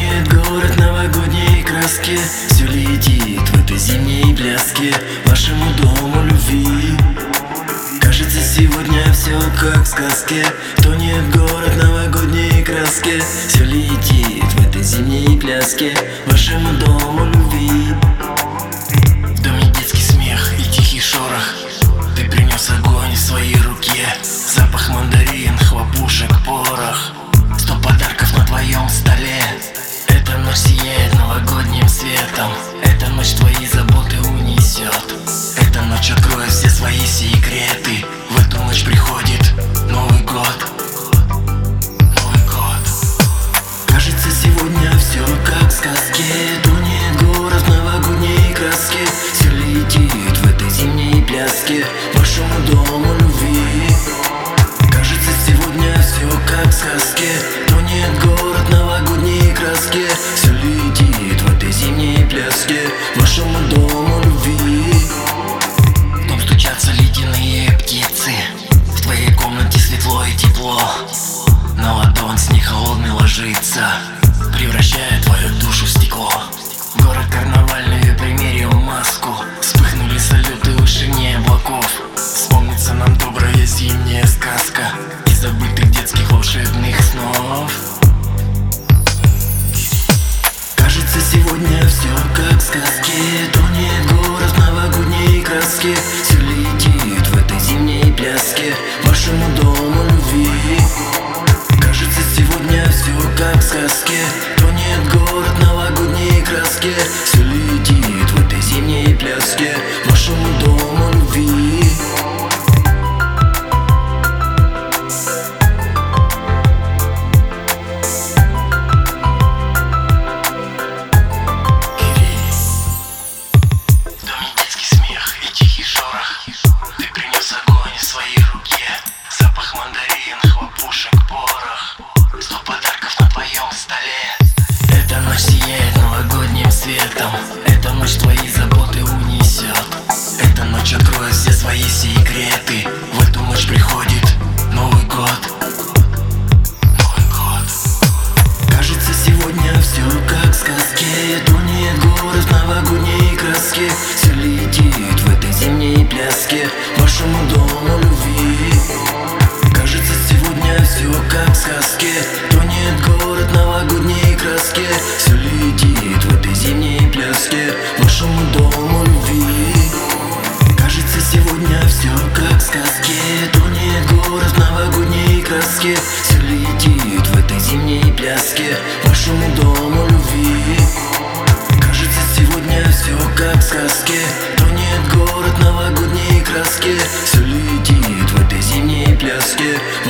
Тонет город новогодней краски, все летит в этой зимней пляске вашему дому любви. Кажется, сегодня все как в сказке. Тонет город новогодней краски, все летит в этой зимней пляске вашему дому любви. В доме детский смех и тихий шорох. Ты принес огонь в своей руке, запах мандарин, хлопушек, порох. 100 подарков на твоем столе. Эта ночь сияет новогодним светом. Эта ночь твои заботы унесет. Эта ночь откроет все свои секреты. В эту ночь приходит Новый год. Новый год. Кажется, сегодня все как в сказке. Тонет город в новогодней краске. Все летит в этой зимней пляске вашему дому любви. Кажется, сегодня все как в сказке. Тонет город новогодней краски. Все летит в этой зимней пляске вашему дому любви. В дом стучатся ледяные птицы. В твоей комнате светло и тепло. На ладонь снег холодный ложится, превращая твою душу в стекло. Город карнавальный примерил маску. Вспыхнули салюты в вышине облаков. Вспомнится нам добрая зимняя сказка из забытых детских волшебных снов. Кажется, сегодня все как в сказке. Тонет город в новогодней краске. Все летит в этой зимней пляске вашему дому любви. Кажется, сегодня все как в сказке. Тонет город в новогодней краске. Все летит в этой зимней пляске вашему дому любви. Ты принес огонь в своей руке, запах мандарин, хлопушек, порох. 100 подарков на твоем столе. Эта ночь сияет новогодним светом. Эта ночь твои заботы унесет. Эта ночь откроет все свои секреты. В эту ночь приходит Новый год. Новый год. Кажется, сегодня все как в сказке. Тонет город в новогодней краске. Все летит в этой зимней пляске вашему дому любви. Кажется, сегодня все как в сказке. Тонет город новогодней краске. Все летит в этой зимней пляске вашему дому любви. Кажется, сегодня все как в сказке. Тонет город новогодней краске. Все летит в этой зимней пляске вашему дому любви. Кажется, сегодня все как в сказке. Тонет город новогодней краске. Все летит в этой зимней пляске